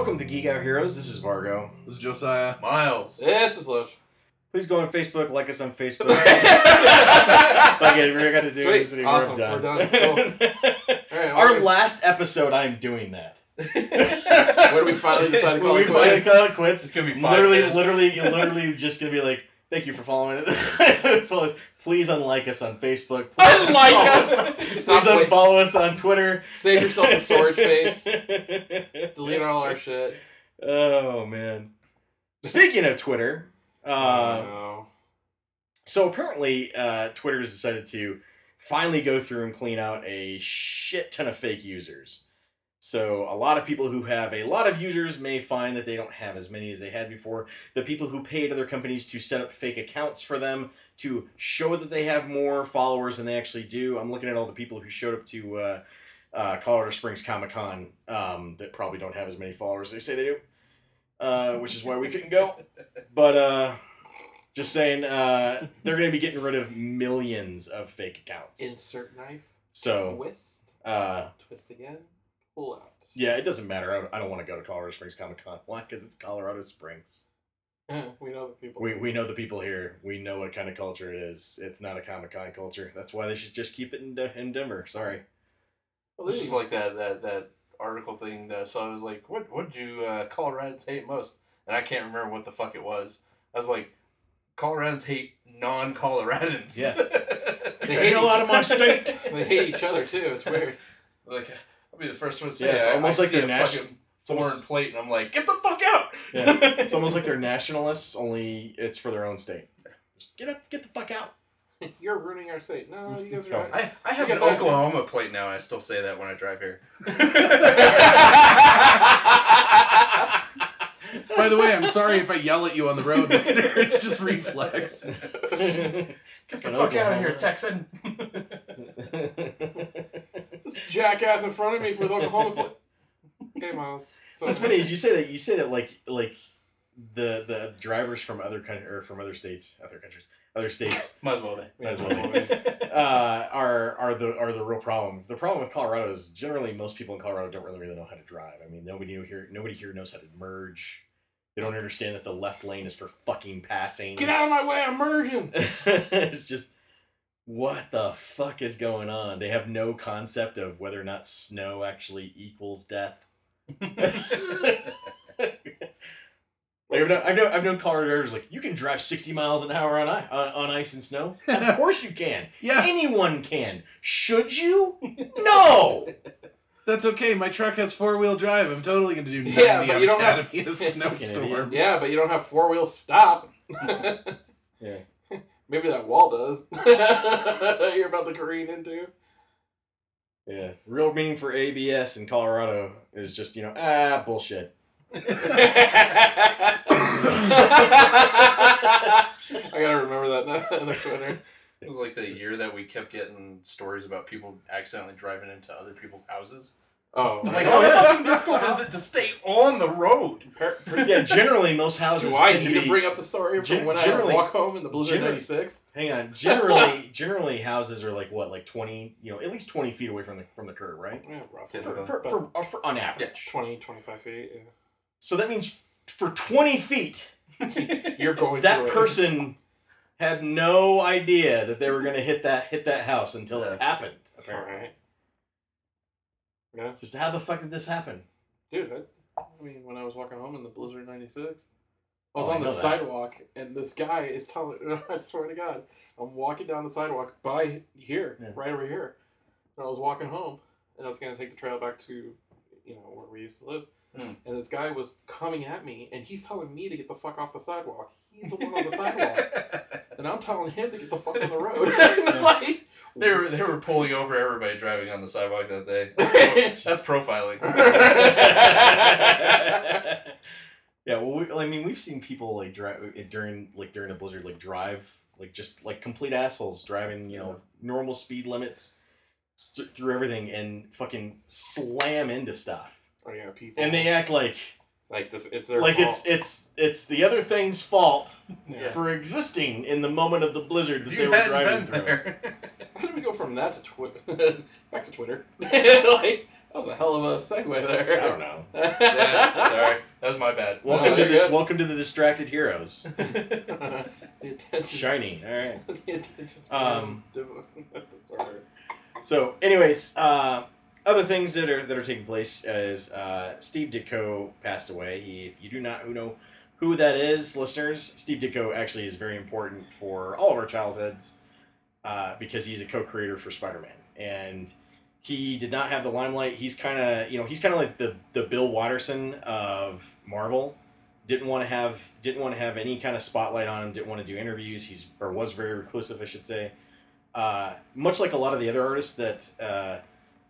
Welcome to Geek Out Heroes. This is Vargo. This is Josiah. Miles. This is Loach. Please go on Facebook, like us on Facebook. Like we're gonna do Sweet. this anymore. Awesome. I'm done. We're done. Cool. Alright, Our last episode, I'm doing that. when we finally decide to call When it we finally quits. call it quits, It's gonna be 5 minutes. You're literally just gonna be like, thank you for following it. Follow us. Please unlike us on Facebook. Please Unlike us. us. Please Stop unfollow us on Twitter. Save yourself a storage space. Delete all our shit. Oh man. Speaking of Twitter, No. so apparently Twitter has decided to finally go through and clean out a shit ton of fake users. So a lot of people who have a lot of users may find that they don't have as many as they had before. The people who paid other companies to set up fake accounts for them to show that they have more followers than they actually do. I'm looking at all the people who showed up to Colorado Springs Comic-Con that probably don't have as many followers as they say they do, which is why we couldn't go. But just saying, they're going to be getting rid of millions of fake accounts. Insert knife. So, Twist. Twist again. Pull out. yeah, it doesn't matter. I don't want to go to Colorado Springs Comic-Con. Why? Because it's Colorado Springs. We know the people. We know the people here. We know what kind of culture it is. It's not a Comic-Con culture. That's why they should just keep it in Denver. Sorry. Well, It's this just is like that article thing that I saw. It was like, what do Coloradans hate most? And I can't remember what the fuck it was. I was like, Coloradans hate non-Coloradans. Yeah. They hate a lot of my state. They hate each other too. It's weird. Like, I'll be the first one to say Yeah, it's it. almost I like see they're a fucking foreign almost- plate, and I'm like, get the fuck out! Yeah. It's almost like they're nationalists, only it's for their own state. Just get the fuck out. You're ruining our state. No, you guys So, are right. I have You an got that- Oklahoma plate now, and I still say that when I drive here. By the way, I'm sorry if I yell at you on the road later. It's just reflex. Get the fuck out of here, Texan! This jackass in front of me for the Oklahoma plate. Hey, Miles. So What's funny is you say that like the drivers from other states Might as well be. might as well be, are the real problem. The problem with Colorado is generally most people in Colorado don't really know how to drive. I mean, nobody here knows how to merge. They don't understand that the left lane is for fucking passing. Get out of my way! I'm merging. It's just, what the fuck is going on? They have no concept of whether or not snow actually equals death. I've known Colorado drivers like, you can drive 60 miles an hour on ice and snow. Of course you can. Yeah, Anyone can. Should you? No. that's okay. My truck has 4-wheel drive. I'm totally going to do 90 Yeah, but on you don't have- Academy of Snowstorm. idiots. Yeah, but you don't have 4-wheel stop. Yeah. Maybe that wall does. You're about to careen into. Yeah. Real meaning for ABS in Colorado is just, bullshit. I gotta remember that next winter. It was like the year that we kept getting stories about people accidentally driving into other people's houses. Oh, I'm like, Oh, how yeah. fucking difficult is it to stay on the road? Yeah, generally most houses do I tend need to to be... bring up the story from when I generally- walk home in the Blizzard generally- 96? Hang on. Generally houses are like 20, at least 20 feet away from the curb, right? Yeah, roughly. Typical. For on average. 20, 25 feet, yeah. So that means for 20 feet, You're going that through it. person had no idea that they were going to hit that house until it happened. Apparently. Alright. Yeah. Just how the fuck did this happen? Dude, I mean, when I was walking home in the Blizzard 96, I was Oh, I on the know that. sidewalk, and this guy is telling, I swear to God, I'm walking down the sidewalk by here, Yeah. right over here. And I was walking home, and I was going to take the trail back to, where we used to live. Hmm. And this guy was coming at me, and he's telling me to get the fuck off the sidewalk. He's the one on the sidewalk. And I'm telling him to get the fuck on the road. Like, They were pulling over everybody driving on the sidewalk that day. That's profiling. Yeah, well, we've seen people like drive during a blizzard, like drive just complete assholes driving, normal speed limits through everything and fucking slam into stuff. oh, yeah, people. And they act like this, it's their like fault. it's the other thing's fault Yeah. for existing in the moment of the blizzard that If they you were hadn't driving been through. there. How did we go from that to Twitter? Back to Twitter. Like, That was a hell of a segue there. I don't know. Yeah, sorry. That was my bad. Welcome to the Distracted Heroes. The attention. Shiny. All right. The attention. Sorry. So, anyways, other things that are taking place is Steve Ditko passed away. If you do not know who that is, listeners, Steve Ditko actually is very important for all of our childhoods because he's a co-creator for Spider-Man, and he did not have the limelight. He's kind of like the Bill Watterson of Marvel. Didn't want to have any kind of spotlight on him. Didn't want to do interviews. Was very reclusive, I should say. Much like a lot of the other artists that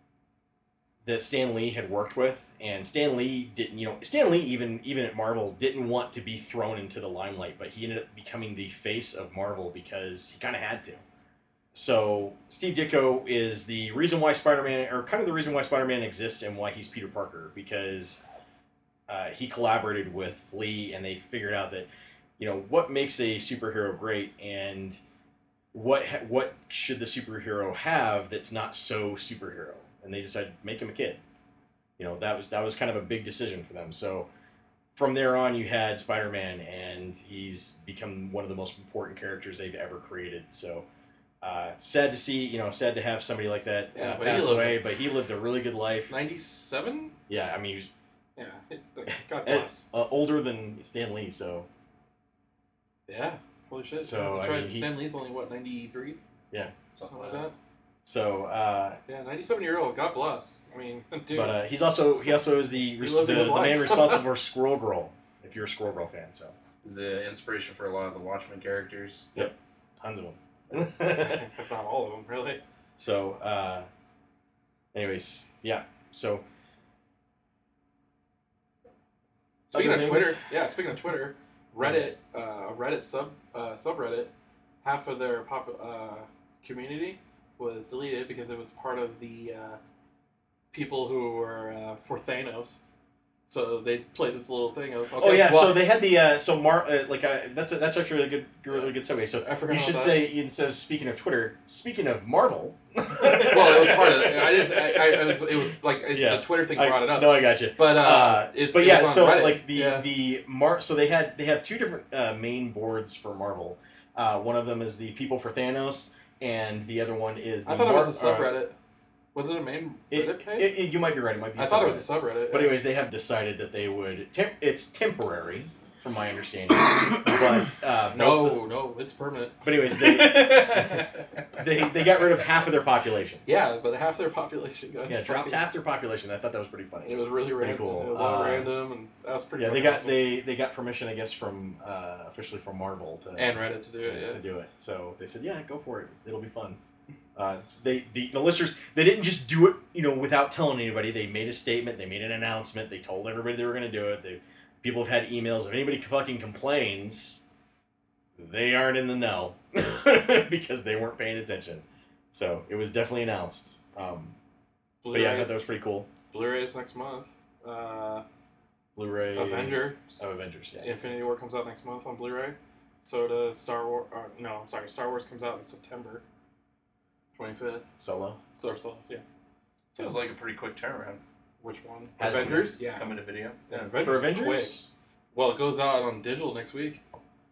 Stan Lee had worked with, and Stan Lee even at Marvel didn't want to be thrown into the limelight, but he ended up becoming the face of Marvel because he kind of had to. So Steve Ditko is the reason why Spider-Man exists and why he's Peter Parker, because he collaborated with Lee and they figured out that, what makes a superhero great and what should the superhero have that's not so superhero, and they decided make him a kid. That was kind of a big decision for them. So from there on, you had Spider-Man, and he's become one of the most important characters they've ever created. So sad to see, sad to have somebody like that pass away, but he lived a really good life. 97? Yeah, I mean, he was God bless. older than Stan Lee, so. Yeah, holy shit. So, that's I right. mean, Stan Lee's only, 93? Yeah. Something like that. So, yeah, 97-year-old, God bless. I mean, dude. But he also is the man responsible for Squirrel Girl, if you're a Squirrel Girl fan, so. He's the inspiration for a lot of the Watchmen characters. Yep, tons of them. If not all of them, really. So, anyways, yeah. So, speaking of Twitter, Reddit, Reddit subreddit, half of their community was deleted because it was part of the people who were for Thanos. So they played this little thing of so they had the that's actually a really good segue. So I forgot you should about say, instead of speaking of Twitter, speaking of Marvel. Well, it was part of it. It was like the Twitter thing brought it up. No, I got you. But so Reddit. so they have two different main boards for Marvel. One of them is the People for Thanos, and the other one is the I thought it was a subreddit. Was it a main Reddit page? You might be right. It might be. I thought it was a subreddit. But anyways, they have decided that they would. It's temporary, from my understanding. But no, it's permanent. But anyways, they got rid of half of their population. Yeah, but half their population got dropped half their population. I thought that was pretty funny. It was really random. Cool. It was all random, and that was pretty. Yeah, awesome. they got permission, I guess, from officially from Marvel and Reddit to do it. To do it. So they said, yeah, go for it. It'll be fun. The listeners, they didn't just do it, without telling anybody. They made a statement. They made an announcement. They told everybody they were going to do it. People have had emails. If anybody fucking complains, they aren't in the know because they weren't paying attention. So it was definitely announced. But yeah, I thought that was pretty cool. Blu-rays next month. Blu-ray. Avengers. Avengers. Yeah. Infinity War comes out next month on Blu-ray. So does Star Wars. Star Wars comes out in September 25th. Solo. Yeah. Feels like a pretty quick turnaround. Which one? Has Avengers? Yeah. Coming to video. Yeah, Avengers. For Avengers? Quick. Well, it goes out on digital next week.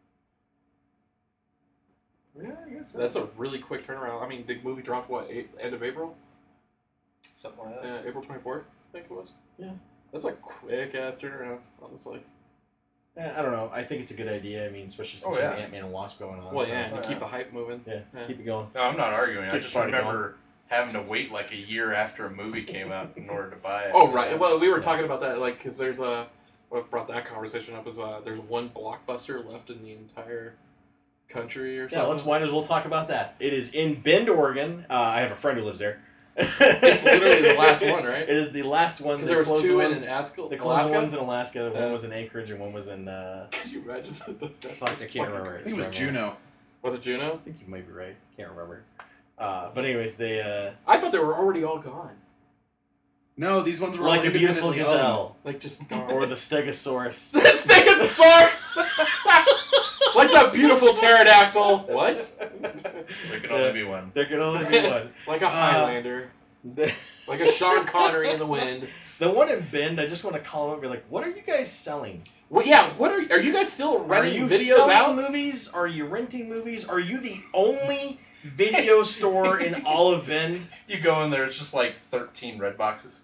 Yeah, I guess so. That's a really quick turnaround. I mean, the movie dropped, end of April? Something like that. April 24th, I think it was. Yeah. That's a quick-ass turnaround, honestly. I don't know. I think it's a good idea. I mean, especially since you have Ant-Man and Wasp going on. Well, and you keep the hype moving. Yeah, keep it going. No, I'm not arguing. I Keep just the party remember having to wait like a year after a movie came out in order to buy it. Oh, right. Well, we were talking about that, because there's what brought that conversation up is there's one Blockbuster left in the entire country or something. Yeah, let's might as well talk about that. It is in Bend, Oregon. I have a friend who lives there. It's literally the last one, right? It is the last one. Because there was two in Alaska. They closed the ones in Alaska. One was in Anchorage and one was in... Could you imagine that? Fuck, I can't remember. I think it was Juneau. Was it Juneau? I think you might be right. Can't remember. But anyways, they... I thought they were already all gone. No, these ones were like all a beautiful gazelle. Like just gone. Or the Stegosaurus. The Stegosaurus! Like that beautiful pterodactyl. What? There can only be one. There can only be one. Like a Highlander. Like a Sean Connery in the wind. The one in Bend, I just want to call him and be like, what are you guys selling? Well, yeah, what are you guys still Are renting you videos selling out? movies? Are you renting movies? Are you the only video store in all of Bend? You go in there, it's just like 13 red boxes.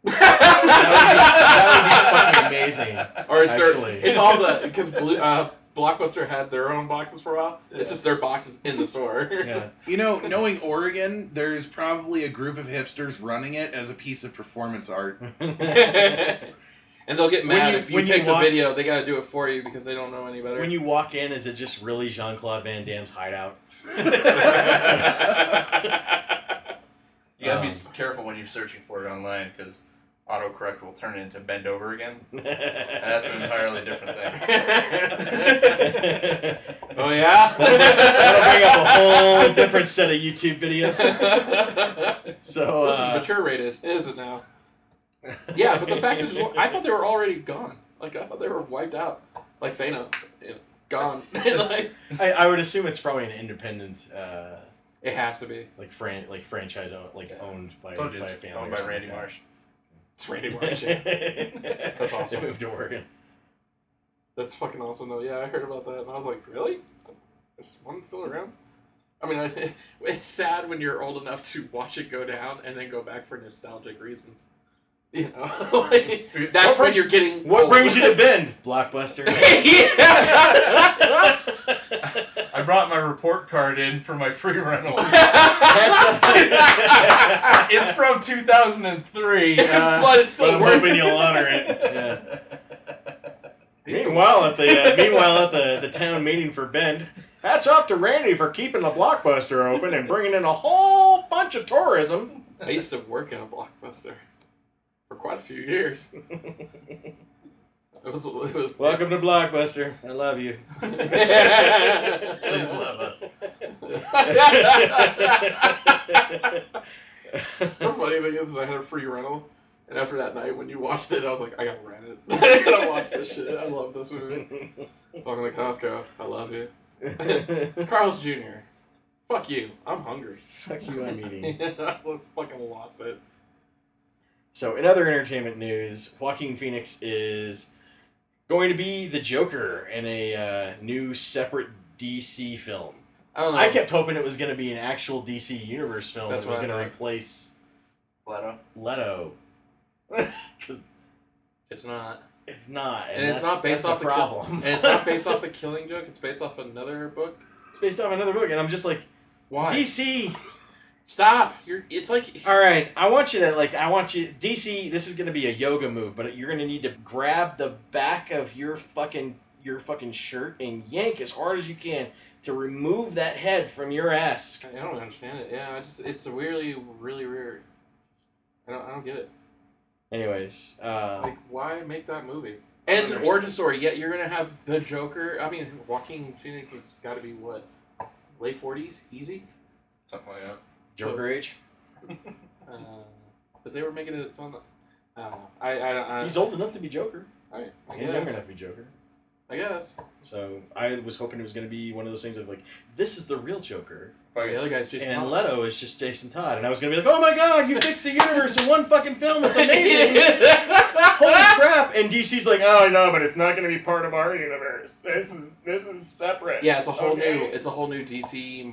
That would be fucking amazing. Or Actually. it's all the because Blockbuster had their own boxes for a while. It's just their boxes in the store. Yeah. You know, knowing Oregon, there's probably a group of hipsters running it as a piece of performance art. And they'll get mad if you pick the walk- video. They got to do it for you because they don't know any better. When you walk in, is it just really Jean-Claude Van Damme's hideout? You gotta be careful when you're searching for it online, because autocorrect will turn it into bend over again. That's an entirely different thing. Oh yeah, That'll bring up a whole different set of YouTube videos. So, this is mature rated, is it now? Yeah, but the fact is, I thought they were already gone. Like I thought they were wiped out, like Thanos, gone. Like, I would assume it's probably an independent, it has to be. like franchise owned by Told you by a it's family. owned or by something Randy like Marsh. It's Randy Marsh. Yeah. that. That's awesome. They moved to Oregon. That's fucking awesome, though. Yeah, I heard about that, and I was like, really? There's one still around? I mean, it's sad when you're old enough to watch it go down and then go back for nostalgic reasons. You know, like, that's when you're getting. What old. brings you to Bend? Blockbuster. I brought my report card in for my free rental. It's from 2003. But it's still I'm worth hoping you'll honor it. Yeah. Meanwhile, at the town meeting for Bend, hats off to Randy for keeping the Blockbuster open and bringing in a whole bunch of tourism. I used to work at a Blockbuster for quite a few years. It was. Welcome to Blockbuster. I love you. Please love us. The funny thing is I had a free rental, and after that night when you watched it, I was like, I gotta rent it. I gotta watch this shit. I love this movie. Welcome to Costco. I love you. Carl's Jr. Fuck you. I'm hungry. Fuck you, I'm eating. I fucking lost it. So, in other entertainment news, Joaquin Phoenix is going to be the Joker in a new separate DC film. I don't know. I kept hoping it was going to be an actual DC Universe film That's that was what I going to thought. replace Leto. Leto. Because It's not. it's not. And it's not based that's off the the problem. And it's not based off the Killing Joke. It's based off another book. It's based off another book, and I'm just like, Why? DC. Stop. It's like. All right, I want you, DC, this is going to be a yoga move, but you're going to need to grab the back of your fucking shirt and yank as hard as you can to remove that head from your ass. I don't understand it. Yeah, it's really weird. I don't get it. Anyways, Like, why make that movie? And it's an origin story. Yet you're gonna have the Joker. I mean, Joaquin Phoenix has got to be what, late 40s, easy. Something like that. Joker age. But they were making it sound like. I don't know. I He's old enough to be Joker. I And guess. young enough to be Joker. I guess. So I was hoping it was going to be one of those things of like, this is the real Joker. The other guy's Jason And Todd. Leto is just Jason Todd. And I was going to be like, oh my god, you fixed the universe in one fucking film. It's amazing. Holy crap. And DC's like, oh no, but it's not going to be part of our universe. This is separate. Yeah, it's a whole Okay. new DC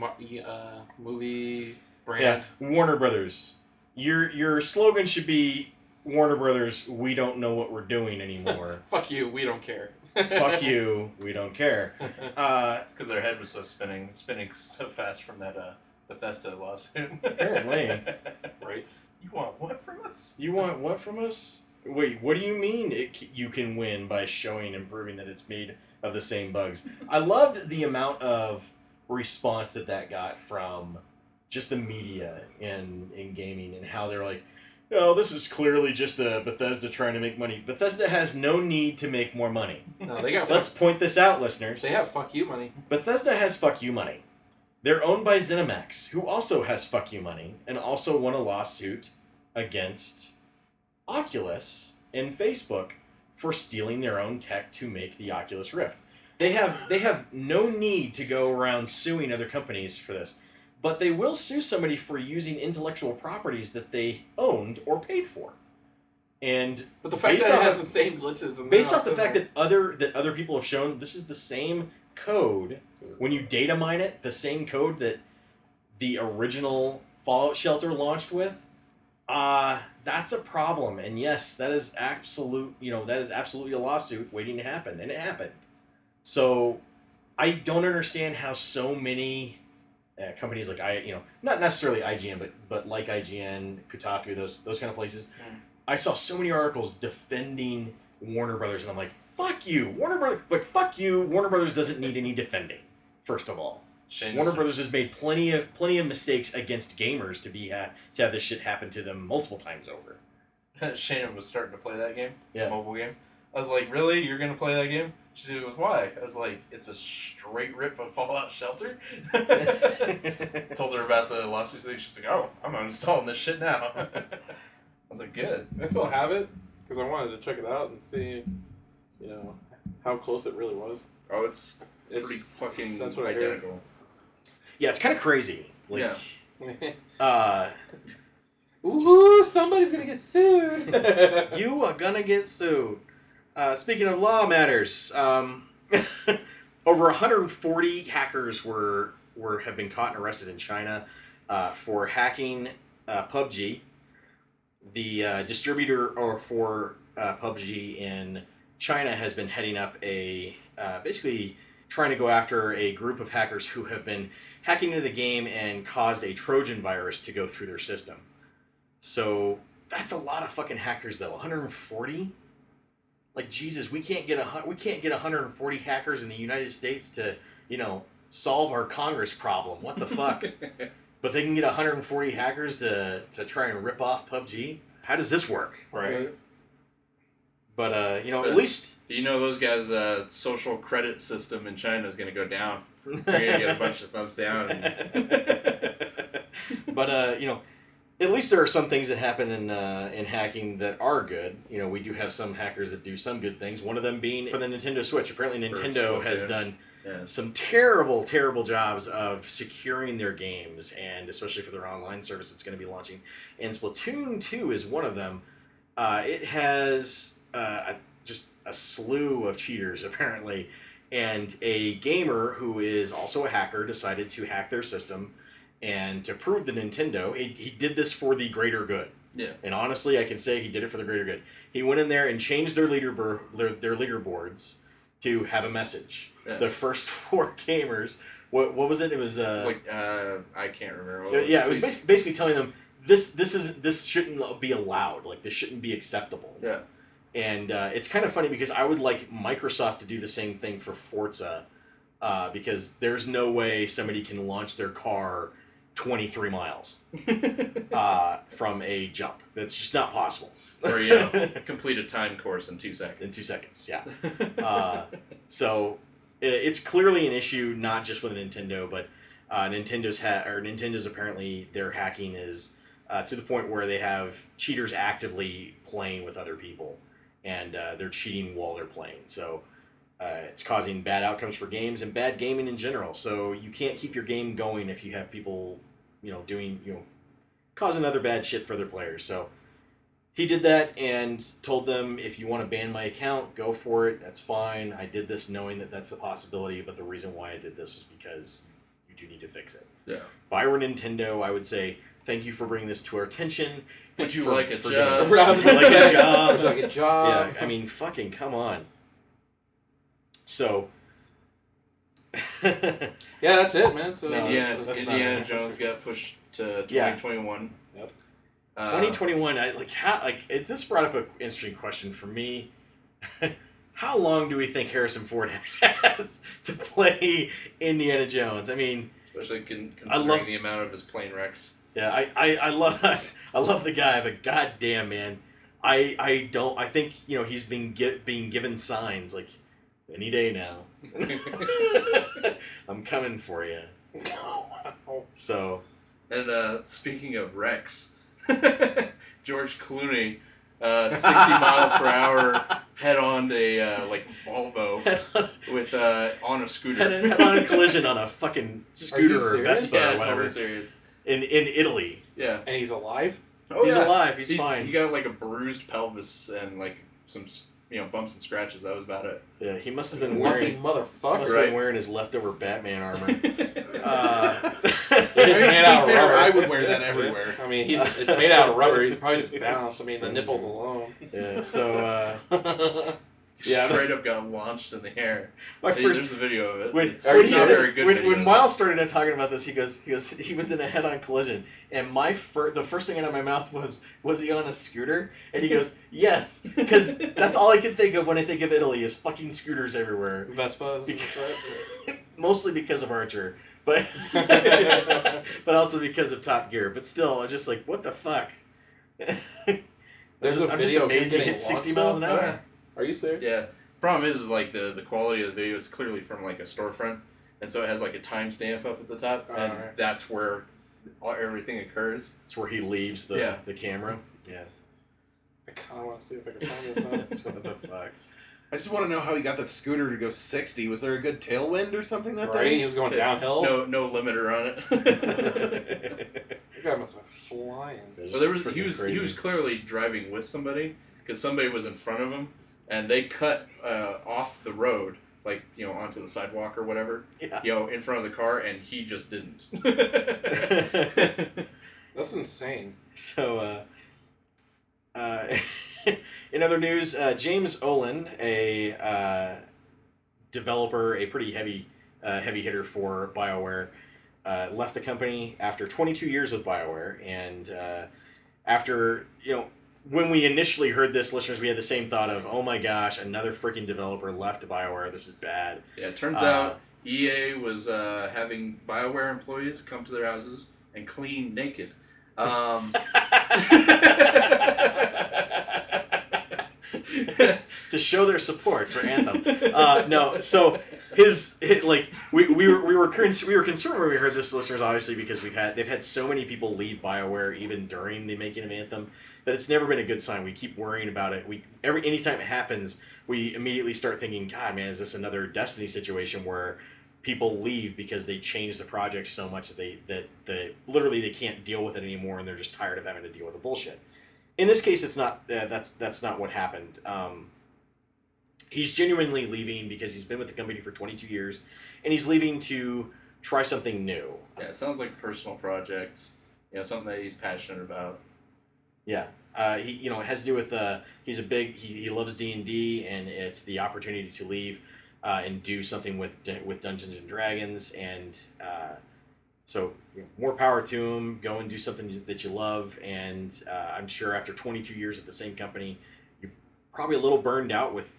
movie brand. Yeah, Warner Brothers. Your slogan should be Warner Brothers, we don't know what we're doing anymore. Fuck you, we don't care. Fuck you, we don't care. It's because their head was so spinning so fast from that Bethesda lawsuit. Apparently. Right. You want what from us? You want what from us? Wait, what do you mean you can win by showing and proving that it's made of the same bugs? I loved the amount of response that got from just the media in gaming and how they're like, oh, this is clearly just a Bethesda trying to make money. Bethesda has no need to make more money. No, they got. Let's point this out, listeners. They have fuck you money. Bethesda has fuck you money. They're owned by ZeniMax, who also has fuck you money, and also won a lawsuit against Oculus and Facebook for stealing their own tech to make the Oculus Rift. They have no need to go around suing other companies for this. but they will sue somebody for using intellectual properties that they owned or paid for. And But the fact based that it off- has the same glitches, and based off the fact that other people have shown this is the same code when you data mine it, the same code that the original Fallout Shelter launched with, that's a problem. And yes, that is absolutely a lawsuit waiting to happen, and it happened. So I don't understand how so many companies like not necessarily IGN, but like IGN, Kotaku, those kind of places. I saw so many articles defending Warner Brothers, and I'm like, fuck you, Warner Brothers. Like, fuck you, Warner Brothers doesn't need any defending. First of all, Warner Brothers has made plenty of mistakes against gamers to have this shit happen to them multiple times over. Shannon was starting to play that game, Yeah. mobile game. I was like, really? You're going to play that game? She said, why? I was like, it's a straight rip of Fallout Shelter. Told her about the lawsuit thing. She's like, oh, I'm uninstalling this shit now. I was like, good. I still have it because I wanted to check it out and see, how close it really was. Oh, it's pretty fucking that's what I identical. Yeah, it's kind of crazy. Like, Yeah. Ooh, somebody's gonna get sued. you are gonna get sued. Speaking of law matters, over 140 hackers have been caught and arrested in China for hacking PUBG. The distributor for PUBG in China has been heading up basically trying to go after a group of hackers who have been hacking into the game and caused a Trojan virus to go through their system. So that's a lot of fucking hackers, though. 140. Like, Jesus, we can't get 140 hackers in the United States to solve our Congress problem. What the fuck? But they can get 140 hackers to try and rip off PUBG. How does this work? Right. But at least those guys' social credit system in China is going to go down. They're going to get a bunch of thumbs down. But at least there are some things that happen in hacking that are good. We do have some hackers that do some good things. One of them being for the Nintendo Switch. Apparently, Nintendo has done some terrible, terrible jobs of securing their games, and especially for their online service that's going to be launching. And Splatoon 2 is one of them. It has just a slew of cheaters, apparently. And a gamer who is also a hacker decided to hack their system. And to prove the Nintendo, he did this for the greater good. Yeah. And honestly, I can say he did it for the greater good. He went in there and changed their leaderboards to have a message. Yeah. The first 4 gamers, what was it? It was like I can't remember. it was basically telling them this shouldn't be allowed. Like, this shouldn't be acceptable. Yeah. And it's kind of funny because I would like Microsoft to do the same thing for Forza, because there's no way somebody can launch their car 23 miles from a jump. That's just not possible. Or, complete a time course in 2 seconds. In 2 seconds, yeah. So it's clearly an issue, not just with Nintendo, but Nintendo's apparently their hacking is to the point where they have cheaters actively playing with other people, and they're cheating while they're playing. So it's causing bad outcomes for games and bad gaming in general. So you can't keep your game going if you have people, causing other bad shit for their players. So he did that and told them, if you want to ban my account, go for it. That's fine. I did this knowing that that's a possibility, but the reason why I did this was because you do need to fix it. Yeah. If I were Nintendo, I would say, thank you for bringing this to our attention. Would you for- like a for job? giving- Would you like a job? Would you like a job? Yeah, I mean, fucking come on. So, Yeah, that's it, man. So No, Indiana, that's not Indiana it. Jones got pushed to Yeah. 2021. Yep. 2021, this brought up an interesting question for me. How long do we think Harrison Ford has to play Indiana Jones? I mean, Especially considering I love- the amount of his plane wrecks. yeah, I love the guy, but goddamn, man, I think he's being given signs like any day now. I'm coming for you. So, And speaking of wrecks, George Clooney 60-mile-per-hour head-on a like Volvo with on a scooter. Head-on collision on a fucking scooter or Vespa Yeah, or whatever. totally serious. In Italy. Yeah. And he's alive? Oh, He's yeah. alive. He's fine. He got like a bruised pelvis and like some bumps and scratches. That was about it. Yeah, he must have been Lucky wearing. motherfucker. Must have been wearing his leftover Batman armor. It's I mean, made to out be of fair, rubber. I would wear that everywhere. I mean, it's made out of rubber. He's probably just bounced. I mean, the nipples alone. Yeah. So. Yeah, Straight up got launched in the air. My Hey, first. there's a video of it. When, It's when, not he a said- very good when, video. when Miles started talking about this, he goes he was in a head-on collision, and the first thing out of my mouth was he on a scooter? And he goes, yes, because that's all I can think of when I think of Italy is fucking scooters everywhere. Vespas. Mostly because of Archer, but but also because of Top Gear. But still, I'm just like, what the fuck? There's I'm a just video of him amazed he getting hit 60 launched, miles an though. hour. Are you serious? Yeah. Problem is like the quality of the video is clearly from like a storefront, and so it has like a timestamp up at the top, and Alright. that's where everything occurs. It's where he leaves Yeah. the camera. Yeah. I kind of want to see if I can find this out. What the fuck? I just want to know how he got that scooter to go 60. Was there a good tailwind or something that Right? He day? was going downhill. No limiter on it. That guy must have been flying. It's Well, he freaking was crazy. clearly driving with somebody because somebody was in front of him, and they cut off the road, like onto the sidewalk or whatever, Yeah. in front of the car, and he just didn't. That's insane. So, in other news, James Olin, a developer, a pretty heavy hitter for BioWare, left the company after 22 years with BioWare, and after when we initially heard this, listeners, we had the same thought of, oh my gosh, another freaking developer left BioWare. This is bad. Yeah, it turns out EA was having BioWare employees come to their houses and clean naked. To show their support for Anthem. No, so we were concerned when we heard this, listeners, obviously, because they've had so many people leave BioWare even during the making of Anthem that it's never been a good sign. We keep worrying about it. Anytime it happens, we immediately start thinking, God, man, is this another Destiny situation where people leave because they change the project so much that they literally they can't deal with it anymore, and they're just tired of having to deal with the bullshit. In this case, it's not. That's not what happened. He's genuinely leaving because he's been with the company for 22 years, and he's leaving to try something new. Yeah, it sounds like a personal project. Something that he's passionate about. Yeah. He it has to do with he loves D&D, and it's the opportunity to leave and do something with Dungeons and Dragons, and so more power to him. Go and do something that you love, and I'm sure after 22 years at the same company, you're probably a little burned out with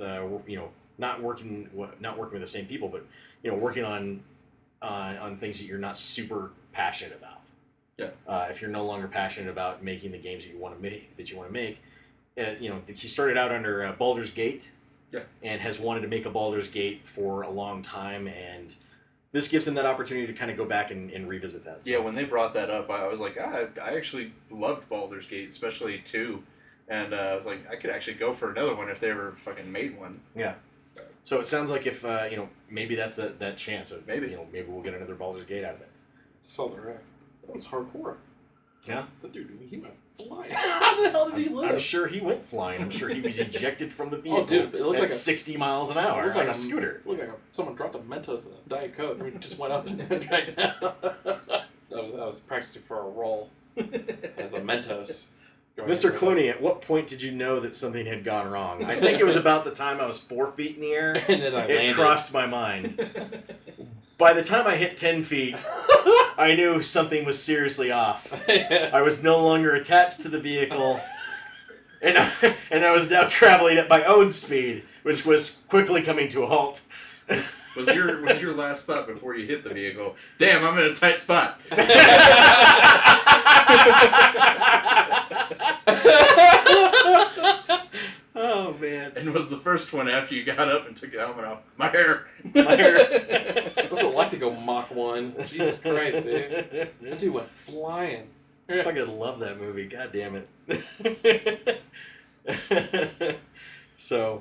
not working with the same people, but working on things that you're not super passionate about. Yeah. If you're no longer passionate about making the games that you want to make, he started out under Baldur's Gate. Yeah. And has wanted to make a Baldur's Gate for a long time, and this gives him that opportunity to kind of go back and revisit that. So. Yeah, when they brought that up, I was like, I actually loved Baldur's Gate, especially 2. And I was like, I could actually go for another one if they ever fucking made one. Yeah. So it sounds like if maybe that's that chance of Maybe we'll get another Baldur's Gate out of it. Saw the wreck. That was hardcore. Yeah. The dude, he went flying. How the hell did he live? I'm sure he went flying. I'm sure he was ejected from the vehicle. Oh, dude, it looked at like 60 miles an hour on a scooter. It looked like someone dropped a Mentos in a Diet Coke. I mean, it just went up and then dragged down. I was practicing for a role as a Mentos. Mr. Clooney, at what point did you know that something had gone wrong? I think it was about the time I was 4 feet in the air. And then I It landed. crossed my mind. By the time I hit 10 feet, I knew something was seriously off. I was no longer attached to the vehicle, and I was now traveling at my own speed, which was quickly coming to a halt. Was your last thought before you hit the vehicle? Damn, I'm in a tight spot. Oh man! And was the first one after you got up and took the helmet off? My hair. What's it like to go Mach 1? Jesus Christ, dude. That dude went flying. I fucking love that movie. God damn it. So,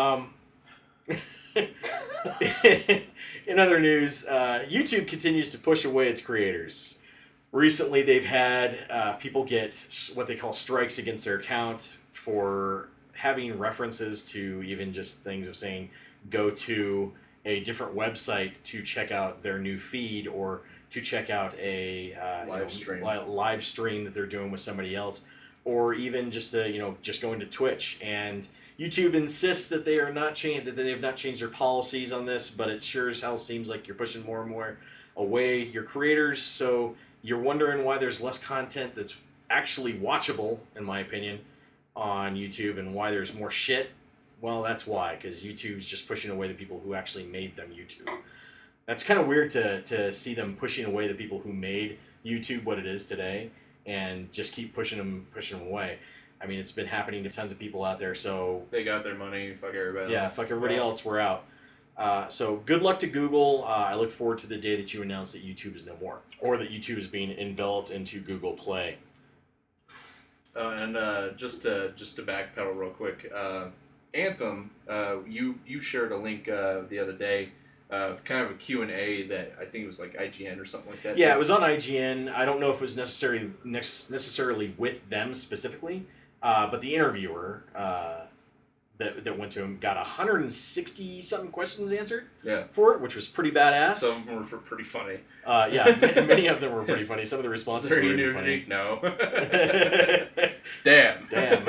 in other news, YouTube continues to push away its creators. Recently, they've had people get what they call strikes against their account for having references to even just things of saying, go to a different website to check out their new feed or to check out a live stream that they're doing with somebody else, or even just just going to Twitch. And YouTube insists that they are not that they have not changed their policies on this, but it sure as hell seems like you're pushing more and more away your creators. So you're wondering why there's less content that's actually watchable, in my opinion, on YouTube, and why there's more shit. Well, that's why, because YouTube's just pushing away the people who actually made them YouTube. That's kind of weird to see them pushing away the people who made YouTube what it is today, and just keep pushing them away. I mean, it's been happening to tons of people out there, so... They got their money, fuck everybody else. Yeah, fuck everybody else, we're out. So good luck to Google. I look forward to the day that you announce that YouTube is no more, or that YouTube is being enveloped into Google Play. And just to backpedal real quick, Anthem, you shared a link the other day, kind of a Q&A that I think it was like IGN or something like that. Yeah, it was on IGN. I don't know if it was necessarily with them specifically, but the interviewer that went to him got 160-something questions answered for it, which was pretty badass. Some of them were pretty funny. Many of them were pretty funny. Some of the responses were pretty funny. No. Damn.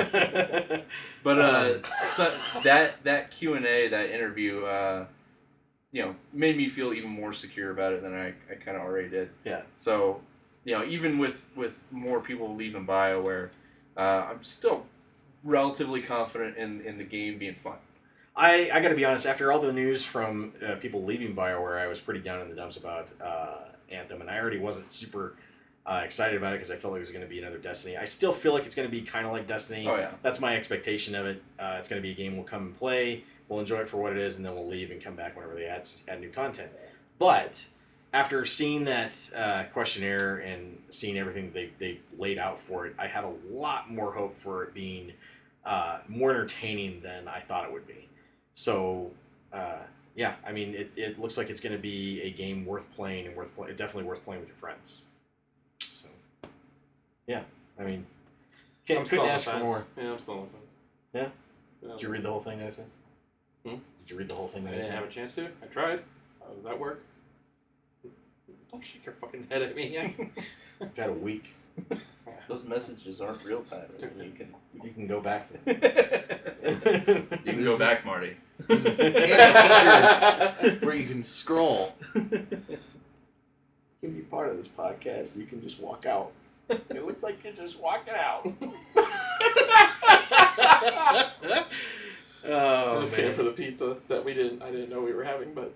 But so that Q&A, that interview, made me feel even more secure about it than I kind of already did. Yeah. So, even with more people leaving BioWare, I'm still relatively confident in the game being fun. I got to be honest, after all the news from people leaving BioWare, I was pretty down in the dumps about Anthem, and I already wasn't super excited about it because I felt like it was going to be another Destiny. I still feel like it's going to be kind of like Destiny. Oh, yeah. That's my expectation of it. It's going to be a game we'll come and play, we'll enjoy it for what it is, and then we'll leave and come back whenever they add new content. But after seeing that questionnaire and seeing everything they laid out for it, I have a lot more hope for it being more entertaining than I thought it would be. So, yeah, I mean, it looks like it's going to be a game worth playing and definitely worth playing with your friends. So, yeah, I mean, couldn't ask for more. Yeah, I'm still on the fence. Yeah? Did you read the whole thing that I said? Did you read the whole thing that I I said? didn't have a chance to. I tried. How does that work? Don't shake your fucking head at me. I've had a week. Those messages aren't real time. You can go back to You can go back, Marty. This is a feature where you can scroll. You can be part of this podcast. You can just walk out. It looks like you're just walking out. Oh, I just came for the pizza that I didn't know we were having, but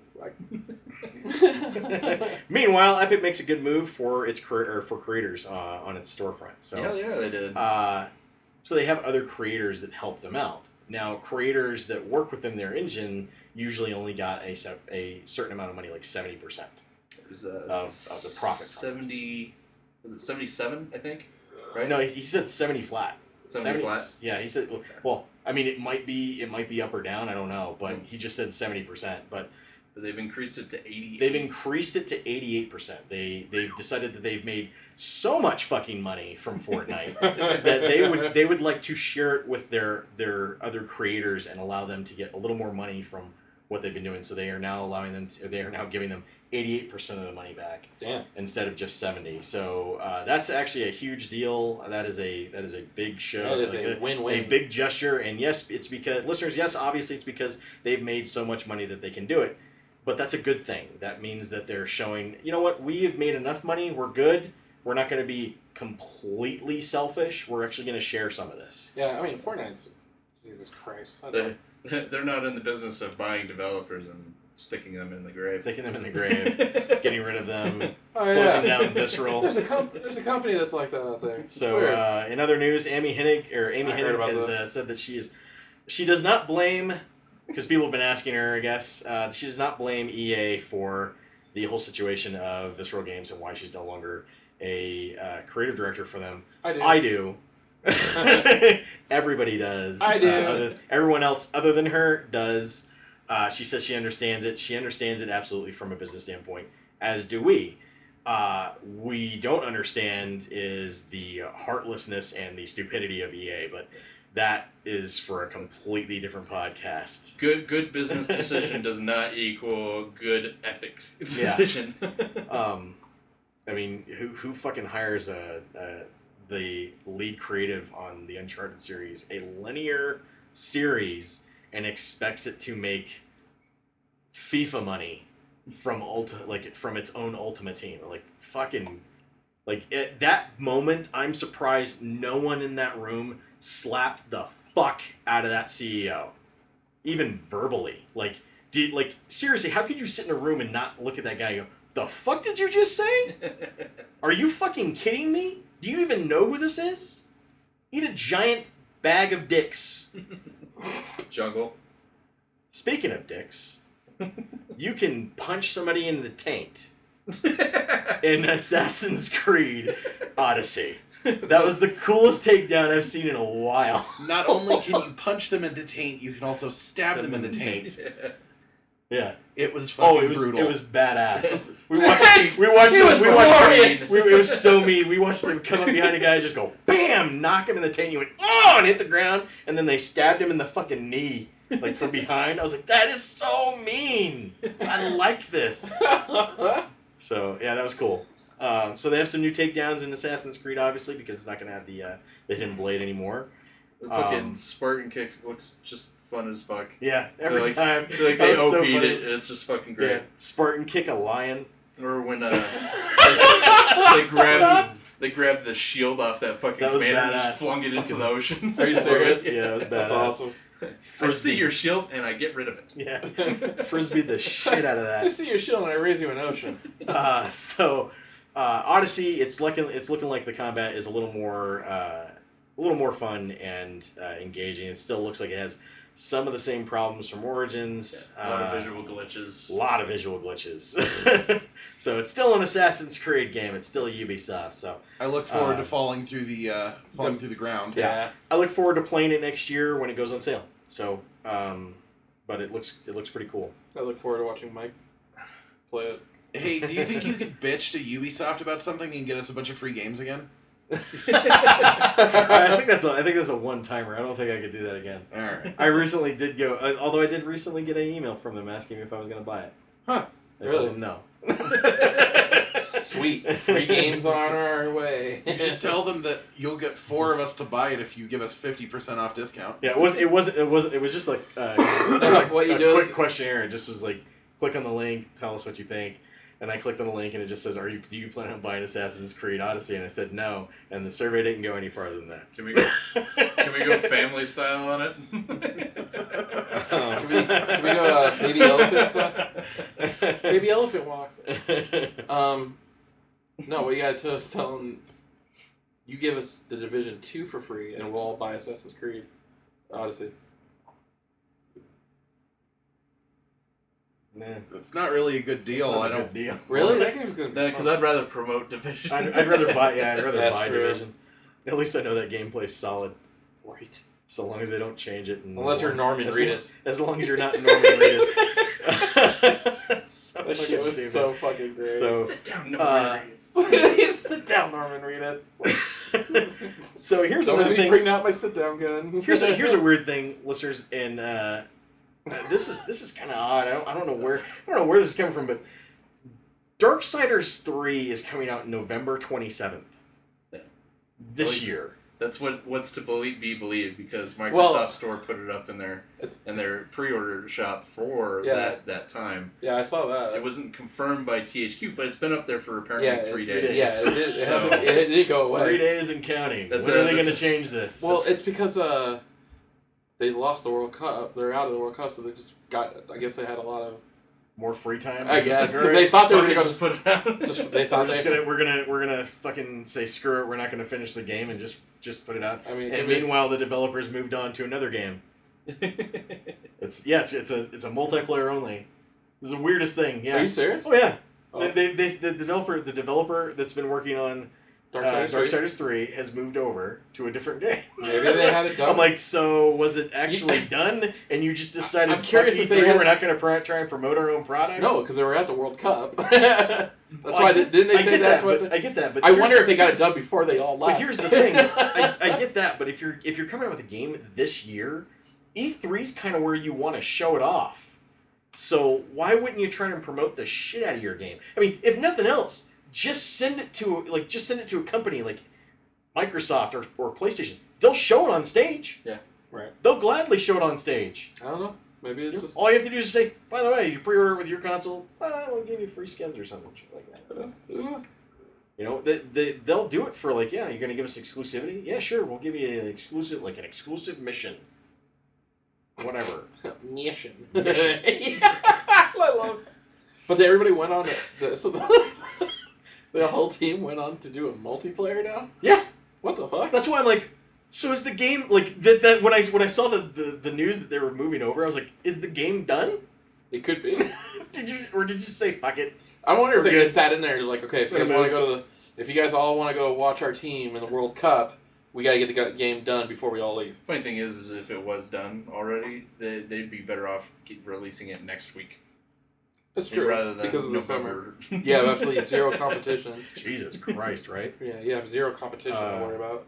Meanwhile, Epic makes a good move for its for creators on its storefront. So Hell yeah, they did. So they have other creators that help them out. Now, creators that work within their engine usually only got a certain amount of money, like 70%. It was of the profit. 70. Was it 77? I think. Right? No, he said 70 flat. 70 flat. Yeah, he said. Well, I mean, it might be up or down. I don't know, but he just said 70%. But they've increased it to 88%. They've increased it to 88%. They've decided that they've made so much fucking money from Fortnite that they would like to share it with their other creators and allow them to get a little more money from what they've been doing. So they are now giving them 88% of the money back. Damn. Instead of just 70. So that's actually a huge deal. That is a big show. That is a win-win. A big gesture. And yes, it's because listeners. Yes, obviously it's because they've made so much money that they can do it. But that's a good thing. That means that they're showing, you know what, we have made enough money. We're good. We're not going to be completely selfish. We're actually going to share some of this. Yeah, I mean, Fortnite's... Jesus Christ. They're not in the business of buying developers and sticking them in the grave. Getting rid of them, closing down Visceral. There's a company that's like that out there. So, in other news, Amy Hennig has said that she does not blame, because people have been asking her, I guess, she does not blame EA for the whole situation of Visceral Games and why she's no longer a creative director for them. I do. Everybody does. I do. Everyone else other than her does. She says she understands it. She understands it absolutely from a business standpoint, as do we. We don't understand is the heartlessness and the stupidity of EA, but that is for a completely different podcast. Good business decision does not equal good ethic decision. I mean, who fucking hires the lead creative on the Uncharted series, a linear series, and expects it to make FIFA money from from its own Ultimate Team? Like fucking, like at that moment, I'm surprised no one in that room slapped the fuck out of that CEO, even verbally. Like, seriously, how could you sit in a room and not look at that guy and go, "The fuck did you just say? Are you fucking kidding me? Do you even know who this is? Eat a giant bag of dicks." Jungle. Speaking of dicks, you can punch somebody in the taint in Assassin's Creed Odyssey. That was the coolest takedown I've seen in a while. Not only can you punch them in the taint, you can also stab them in the taint. Yeah. It was fucking brutal. It was badass. We watched It was so mean. We watched them come up behind a guy and just go, bam, knock him in the taint. He went, oh, and hit the ground. And then they stabbed him in the fucking knee, like from behind. I was like, that is so mean. I like this. So, yeah, that was cool. So they have some new takedowns in Assassin's Creed, obviously, because it's not going to have the hidden blade anymore. The fucking Spartan kick looks just fun as fuck. Yeah, every time. They That was OP'd so it, funny. and it's just fucking great. Yeah. Spartan kick a lion. Or when they grabbed the shield off that fucking That was man and badass. just flung it into the ocean. Are you serious? Yeah, that was badass. That's awesome. I see your shield and I get rid of it. Yeah, frisbee the shit out of I that. see your shield and I raise you an ocean. Odyssey, it's looking like the combat is a little more fun and engaging. It still looks like it has some of the same problems from Origins. Yeah, a lot of visual glitches. So it's still an Assassin's Creed game. It's still Ubisoft. So I look forward to falling through the ground. Yeah. I look forward to playing it next year when it goes on sale. So, but it looks pretty cool. I look forward to watching Mike play it. Hey, do you think you could bitch to Ubisoft about something and get us a bunch of free games again? I think that's a one timer. I don't think I could do that again. All right. I recently did go, although I did recently get an email from them asking me if I was going to buy it. Huh. I Really? told them no. Sweet. Free games on our way. You should tell them that you'll get 4 of us to buy it if you give us 50% off discount. Yeah, it was just like What you a do quick is- questionnaire. It just was like, click on the link, tell us what you think. And I clicked on the link and it just says, do you plan on buying Assassin's Creed Odyssey? And I said no. And the survey didn't go any farther than that. Can we go family style on it? Can we go baby elephant baby elephant walk? No, what you gotta tell us, tell them you give us the Division 2 for free and we'll all buy Assassin's Creed Odyssey. Nah, It's not really a good it's deal. not I a don't. good deal. Really? That game's gonna be No, because fun. I'd rather promote Division. I'd rather buy. Yeah, I'd rather That's buy true. Division. At least I know that gameplay's solid. Right. So long as they don't change it. And Unless you're Norman Reedus. As long as you're not Norman Reedus. So That shit fucking was stupid. so fucking great. So, Sit down, Sit down, Norman Reedus. so here's Don't another let me thing. bring out my sit down gun. Here's a weird thing, listeners, and this is kind of odd. I don't know where this is coming from, but Darksiders 3 is coming out November 27th. Yeah. This Well, year. That's what's to be believed because Microsoft Well, Store put it up in their it's- pre-order shop for Yeah. that time. Yeah, I saw that. It wasn't confirmed by THQ, but it's been up there for apparently yeah, 3 it- days. Yeah, it did. It, So- hasn't, it did go away. 3 days and counting. That's when a- are they going to that's- change this? Well, it's because they lost the World Cup. They're out of the World Cup, so they just got. I guess they had a lot of. More free time. I They're guess just like, because "All they right, thought they were Fucking going just put it out. They thought we're gonna fucking say screw it. We're not gonna finish the game and just put it out. I mean, And meanwhile, the developers moved on to another game. It's a multiplayer only. This is the weirdest thing. Yeah. Are you serious? Oh yeah. Oh. The developer that's been working on Darksiders 3 has moved over to a different game. Maybe they had it done. I'm like, so was it actually done? And you just decided, I'm curious if they E3, had- we're not going to try and promote our own product? No, because they were at the World Cup. That's why didn't they say that's what? I get that, but I wonder if they got it done before they all left. But here's the thing, I get that, but if you're coming out with a game this year, E3's kind of where you want to show it off. So why wouldn't you try and promote the shit out of your game? I mean, if nothing else, just send it to a company like Microsoft or PlayStation. They'll show it on stage. Yeah, right. They'll gladly show it on stage. I don't know. Maybe it's just All you have to do is say, by the way, you pre-order it with your console, we'll give you free skins or something shit like that. You know, they'll do it for like, yeah, you're gonna give us exclusivity? Yeah, sure, we'll give you an exclusive mission. Whatever. mission. I love. But everybody went on so the whole team went on to do a multiplayer now. Yeah, What the fuck? that's why I'm like, so is the game like that? When I saw the news that they were moving over, I was like, is the game done? It could be. Did you say fuck it? I wonder if We're they good. just sat in there like, okay, if you guys want to go to if you guys all want to go watch our team in the World Cup, we got to get the game done before we all leave. Funny thing is if it was done already, they'd be better off releasing it next week. That's true. Rather than because of the summer. November. You have absolutely zero competition. Jesus Christ, right? Yeah, you have zero competition to worry about.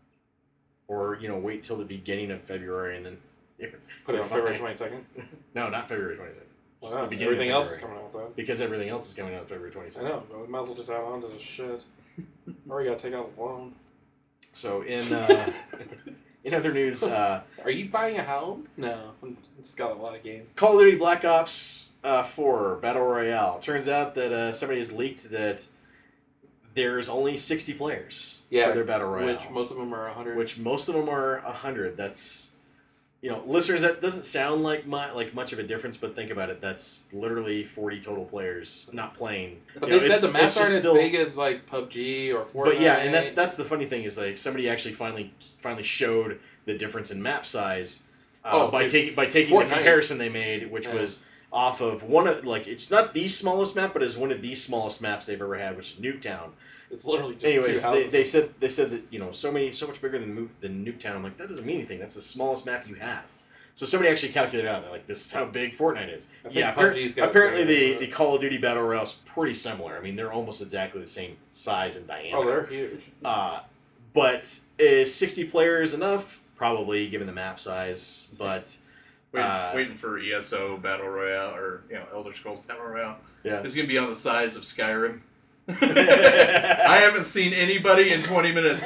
Or wait till the beginning of February and then Put it on fine. February 22nd. No, not February 22nd. Just Wow, the beginning everything of else is February. coming out with that. Because everything else is coming out February 22nd. I know, but we might as well just add on to this shit. Or we gotta take out a loan. So in other news, Are you buying a helm? No, it's got a lot of games. Call of Duty Black Ops 4 Battle Royale. Turns out that somebody has leaked that there's only 60 players for their Battle Royale. Which most of them are 100. Which most of them are 100. That's, listeners, that doesn't sound like much of a difference, but think about it. That's literally 40 total players not playing. But they said the maps aren't as still big as like PUBG or Fortnite. But yeah, and that's the funny thing is like somebody actually finally showed the difference in map size by taking Fortnite. the comparison they made, which was off of one of it's not the smallest map, but it's one of the smallest maps they've ever had, which is Nuketown. It's literally just Anyways, two houses. they said that so much bigger than Nuketown. I'm like, that doesn't mean anything. That's the smallest map you have. So somebody actually calculated out. They're like, this is how big Fortnite is. I think Yeah, PUBG's got apparently bigger, the Call of Duty Battle Royale is pretty similar. I mean, they're almost exactly the same size and diameter. Oh, they're huge. But is 60 players enough? Probably, given the map size. But Waiting for ESO Battle Royale or Elder Scrolls Battle Royale. yeah, It's gonna be on the size of Skyrim. I haven't seen anybody in 20 minutes.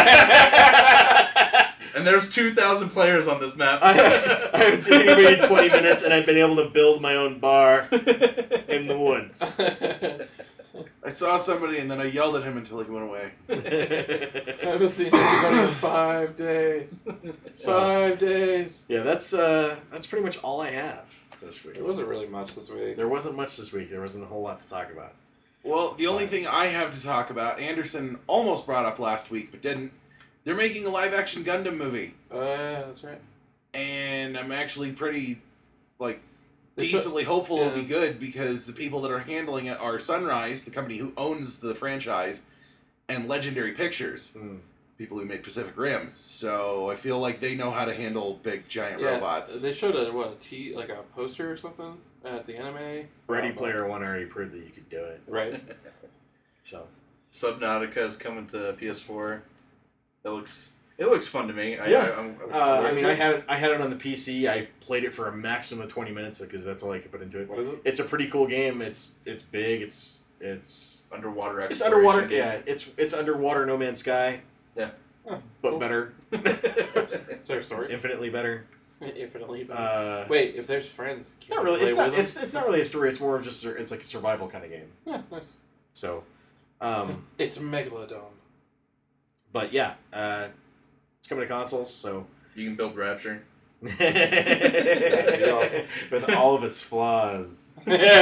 And there's 2,000 players on this map. I haven't seen anybody in 20 minutes, and I've been able to build my own bar in the woods. I saw somebody and then I yelled at him until he went away. I haven't seen anybody in 5 days. 5 days. Yeah, that's pretty much all I have this week. There wasn't really much this week. There wasn't much this week. There wasn't a whole lot to talk about. Well, the only thing I have to talk about, Anderson almost brought up last week, but didn't. They're making a live-action Gundam movie. Yeah, that's right. And I'm actually pretty, They decently hopeful it'll yeah. be good because the people that are handling it are Sunrise, the company who owns the franchise, and Legendary Pictures, people who made Pacific Rim. So I feel like they know how to handle big, giant robots. They showed a poster or something at the anime. Ready Player One already proved that you could do it. Right. So Subnautica is coming to PS4. It looks fun to me. I had it on the PC. I played it for a maximum of 20 minutes because that's all I could put into it. What is it? It's a pretty cool game. It's big. It's underwater exploration. It's underwater. game. Yeah, it's underwater No Man's Sky. Yeah. Oh, but cool. better. Is there a story? Infinitely better. Infinitely better. Wait, if there's friends, can Not you really. play It's not. with them? It's not really a story. It's more of just it's like a survival kind of game. Yeah, nice. So, It's Megalodon. but yeah, it's coming to consoles. So You can build Rapture. with all of its flaws.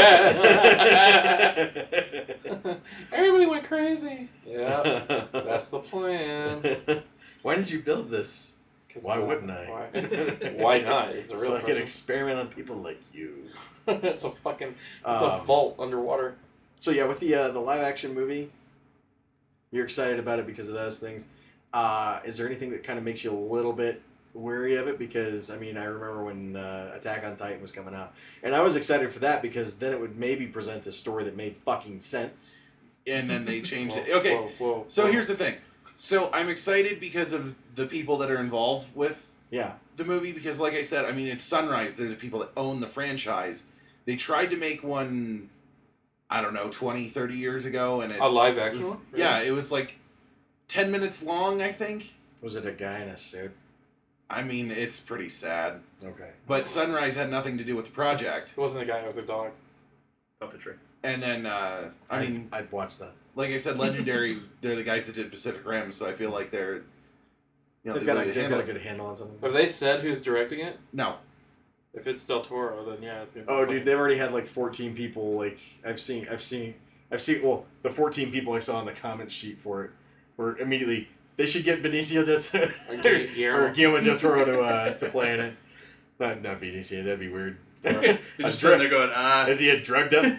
Everybody went crazy. Yeah, that's the plan. Why did you build this? 'Cause Why wouldn't I? Why not? Is the real So I could question. experiment on people like you. It's a vault underwater. So yeah, with the live action movie, you're excited about it because of those things. Is there anything that kind of makes you a little bit wary of it? Because I mean, I remember when Attack on Titan was coming out, and I was excited for that because then it would maybe present a story that made fucking sense. And then they changed it. Okay, so here's the thing. So I'm excited because of the people that are involved with the movie, because like I said, I mean, it's Sunrise. They're the people that own the franchise. They tried to make one, I don't know, 20, 30 years ago, and a live action was, one? Yeah, it was like 10 minutes long, I think. Was it a guy in a suit? I mean, it's pretty sad. Okay. But Sunrise had nothing to do with the project. It wasn't a guy, it was a dog. Puppetry. And then, I mean... I'd watch that. Like I said, Legendary, they're the guys that did Pacific Rim, so I feel like they're... You know, they've got a good handle on something. Have they said who's directing it? No. If it's Del Toro, then yeah, it's gonna be Oh, funny. dude, they've already had like 14 people. Like I've seen. Well, the 14 people I saw on the comment sheet for it were immediately. They should get Benicio or Guillermo del Toro to play in it. Not Benicio. That'd be weird. You're just sitting there going, Is he a drugged up?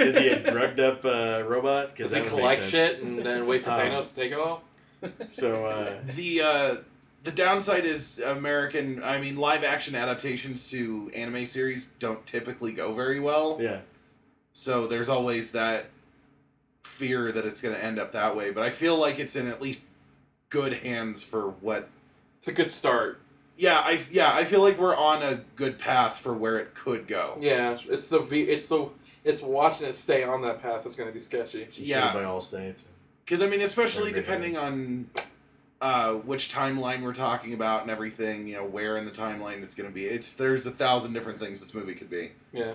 Robot? Does he collect shit and then wait for Thanos to take it all? So the downside is live action adaptations to anime series don't typically go very well. Yeah. So there's always that fear that it's going to end up that way. But I feel like it's in at least good hands for what. It's a good start. Yeah, I feel like we're on a good path for where it could go. Yeah, it's watching it stay on that path is going to be sketchy. It's shared by all states. Because I mean, especially depending on which timeline we're talking about and everything, you know, where in the timeline it's going to be. There's 1,000 different things this movie could be. Yeah.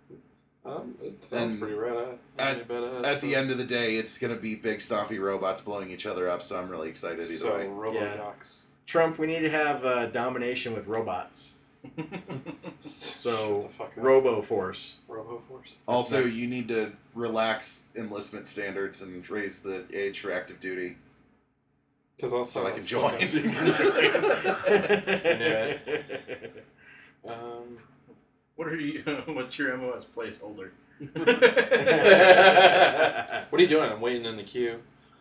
It sounds pretty rad. At the end of the day, it's going to be big stompy robots blowing each other up, so I'm really excited either way. Robocox. Trump, we need to have domination with robots. So, RoboForce. RoboForce. Also, you need to relax enlistment standards and raise the age for active duty. So I can join. What's your MOS placeholder? What are you doing? I'm waiting in the queue.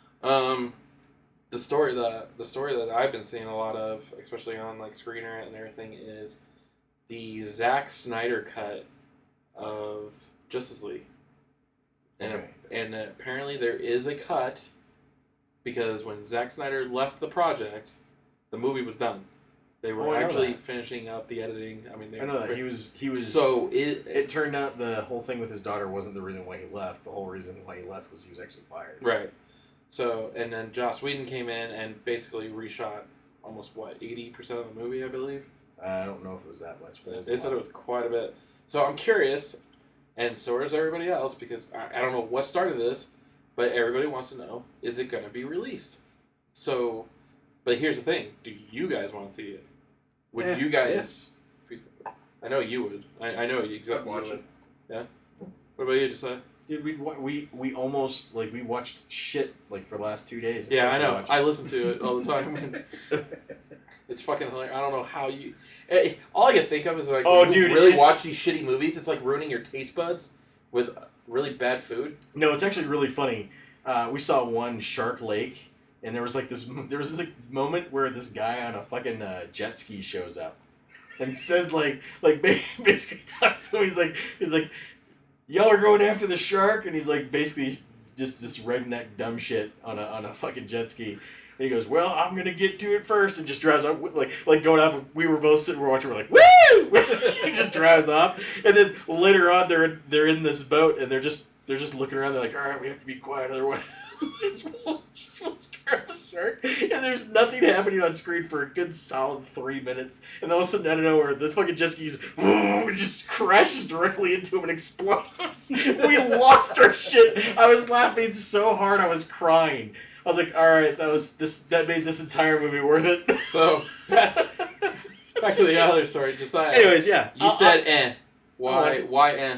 The story that I've been seeing a lot of, especially on like Screen Rant and everything, is the Zack Snyder cut of Justice League. And apparently there is a cut because when Zack Snyder left the project, the movie was done. They were actually finishing up the editing. I mean, I know that he was. So it turned out the whole thing with his daughter wasn't the reason why he left. The whole reason why he left was he was actually fired. Right. So and then Joss Whedon came in and basically reshot almost 80% of the movie, I believe. I don't know if it was that much, but they said it was quite a bit. So I'm curious, and so is everybody else, because I don't know what started this, but everybody wants to know: is it going to be released? So, but here's the thing: do you guys want to see it? Would you guys? Yes. I know you would. I know exactly. Watch it. Yeah. What about you, Josiah? Dude, we almost we watched shit for the last 2 days. Yeah, I know. I listen to it all the time. It's fucking hilarious. I don't know how you. All I can think of is when you really watch these shitty movies. It's like ruining your taste buds with really bad food. No, it's actually really funny. We saw one Shark Lake, and there was this moment where this guy on a fucking jet ski shows up, and says basically talks to him. He's like, y'all are going after the shark, and he's basically just this redneck dumb shit on a fucking jet ski. And he goes, well, I'm gonna get to it first, and just drives off going off. We were both sitting, we're watching, we're like, woo! He just drives off, and then later on, they're in this boat, and they're just looking around. They're like, all right, we have to be quiet, otherwise we'll scare the shark. And there's nothing happening on screen for a good solid 3 minutes, and all of a sudden, out of nowhere, the fucking jet ski's just crashes directly into him and explodes. We lost our shit. I was laughing so hard, I was crying. I was like, all right, that made this entire movie worth it. So, back to the other story. Josiah. Anyways, yeah. You said Why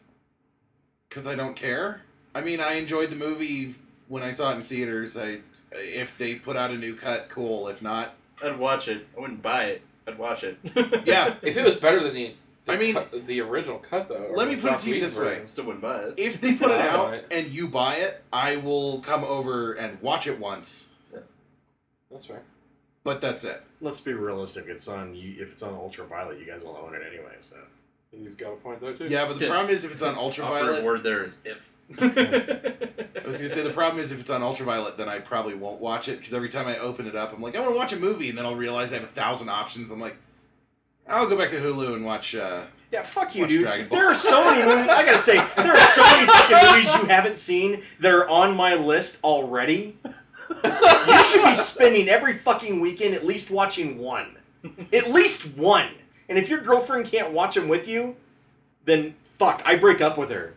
Because I don't care. I mean, I enjoyed the movie when I saw it in theaters. If they put out a new cut, cool. If not, I'd watch it. I wouldn't buy it. I'd watch it. Yeah. If it was better than the original cut though. Let me put it to you this way: Still wouldn't buy it. if they put it out Right. and you buy it, I will come over and watch it once. That's fair. But that's it. Let's be realistic. If it's on Ultraviolet, you guys will own it anyway. So He's got a point there too. Yeah, but the problem is if it's on Operative Ultraviolet. word there is if. I was gonna say the problem is if it's on Ultraviolet, then I probably won't watch it because every time I open it up, I'm like, I want to watch a movie, and then I'll realize I have 1,000 options. I'm like, I'll go back to Hulu and watch. yeah, fuck you, Watch dude. Dragon Ball. There are so many movies. I gotta say, there are so many fucking movies you haven't seen that are on my list already. You should be spending every fucking weekend at least watching one. At least one. And if your girlfriend can't watch them with you, then fuck, I break up with her.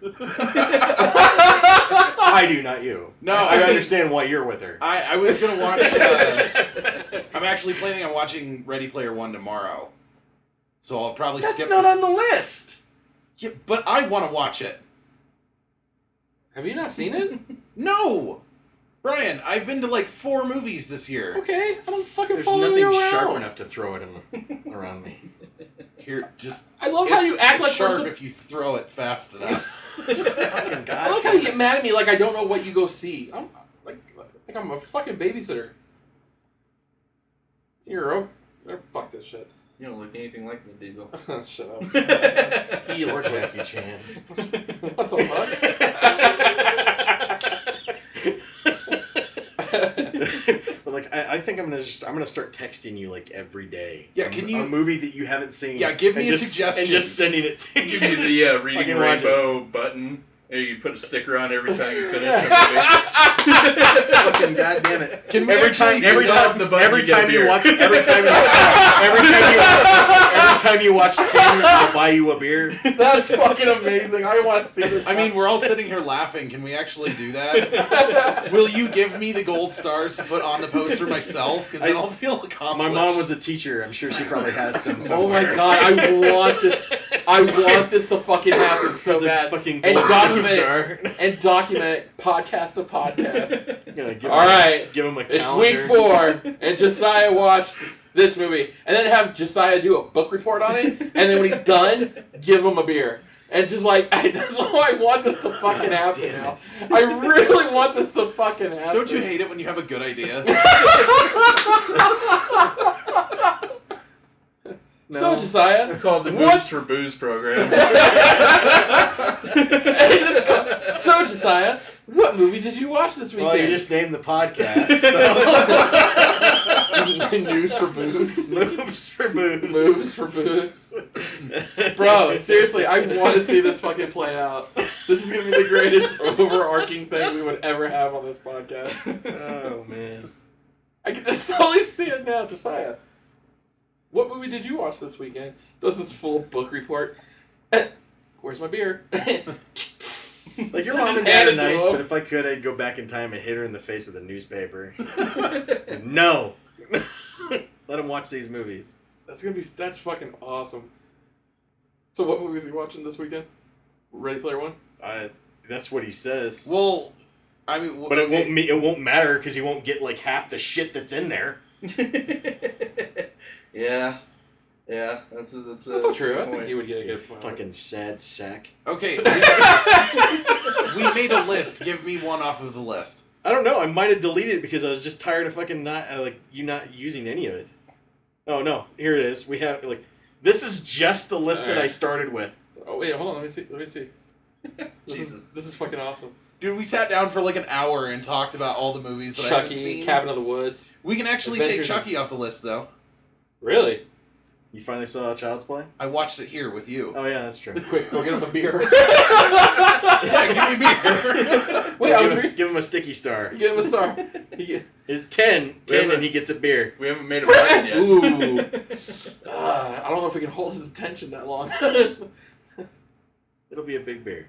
I do, not you. No, I I mean- understand why you're with her. I was gonna watch. I'm actually planning on watching Ready Player One tomorrow, so I'll probably That's skip. not this. on the list. Yeah, but I want to watch it. Have you not seen it? No, Brian, I've been to like 4 movies this year. Okay, I don't fucking There's follow nothing you around. sharp enough to throw it around me. Here, just. I love how you act it's like sharp we're if you throw it fast enough. Just fucking I God. like how you get mad at me like I don't know what you go see. I'm like I'm a fucking babysitter. You're fuck this shit. You don't look anything like Vin Diesel. Shut up. He or Jackie Chan. What the fuck? But like, I think I'm gonna start texting you like every day. Yeah, can you- a movie that you haven't seen? Yeah, give me and a just, suggestion. and just sending it to you. Give you the reading Fucking watch rainbow button. And you put a sticker on every time you finish a movie. Fucking goddamn it! Can we every actually time, every do time, the button, every you get a time you beer. watch, every time you watch 10, I'll buy you a beer. That's fucking amazing. I want to see this. I mean, we're all sitting here laughing. Can we actually do that? Will you give me the gold stars to put on the poster myself? Because then I'll feel accomplished. My mom was a teacher. I'm sure she probably has some. Oh Somewhere. my god, I want this. I want this to fucking happen so There's a bad. fucking And gold document star. and document it podcast to podcast. I'm gonna give All him, right. give him a It's calendar. week 4, and Josiah watched this movie, and then have Josiah do a book report on it, and then when he's done, give him a beer. And just like, that's why I want this to fucking happen Damn now. it. I really want this to fucking happen. Don't you hate it when you have a good idea? No. So, Josiah, Called the What? Moves for Booze program. So, Josiah, what movie did you watch this weekend? Well, you just named the podcast. So. News for booze. Moves for booze. Moves for booze. Bro, seriously, I want to see this fucking play out. This is going to be the greatest overarching thing we would ever have on this podcast. Oh man. I can just totally see it now, Josiah. What movie did you watch this weekend? Does this full book report? Where's my beer? Like your I mom just and dad hand are it to nice, him. but if I could, I'd go back in time and hit her in the face with a newspaper. No. Let him watch these movies. That's fucking awesome. So what movies are you watching this weekend? Ready Player One? That's what he says. Well, I mean, but it won't matter because he won't get like half the shit that's in there. Yeah, that's That's not true. I think he would get a good Fucking sad sack. Okay, we made a list. Give me one off of the list. I don't know. I might have deleted it because I was just tired of fucking not you not using any of it. Oh no, here it is. We have this is just the list that I started with. Oh wait, hold on. Let me see. Jesus. This is fucking awesome. Dude, we sat down for like an hour and talked about all the movies that I haven't Chucky, seen. Cabin of the Woods. We can actually Adventures take Chucky off the list, though. Really? You finally saw Child's Play? I watched it here with you. Oh yeah, that's true. Quick, go get him a beer. Yeah, give me beer. Wait, I was give him a sticky star. Give him a star. It's 10, and he gets a beer. We haven't made a plan yet. Ooh. I don't know if we can hold his attention that long. It'll be a big beer.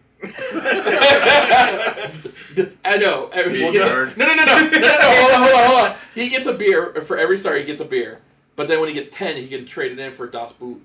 I know. Being No. darn. No. Hold on. He gets a beer. For every star, he gets a beer. But then when he gets 10, he can trade it in for Das Boot.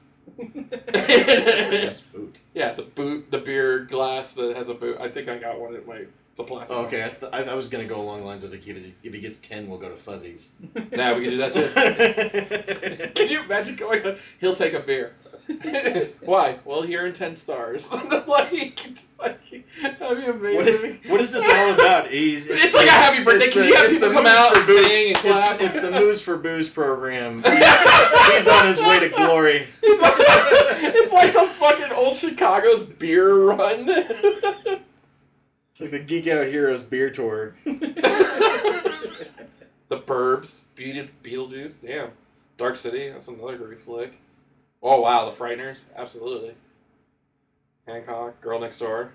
Yes, boot. Yeah, the beer glass that has a boot. I think I got one at my... It's a plastic. Oh, okay, I was gonna go along the lines of if he gets 10, we'll go to Fuzzies. Nah, we can do that too. Can you imagine going on? He'll take a beer. Why? Well, you're in 10 stars. That'd be amazing. What is this all about? It's like a happy birthday. Can you have people come out and sing and clap? It's the Moose for Booze program. He's on his way to glory. It's like the fucking old Chicago's beer run. It's like the Geek Out Heroes beer tour. The Burbs, Beetlejuice, damn. Dark City, that's another great flick. Oh wow, The Frighteners, absolutely. Hancock, Girl Next Door.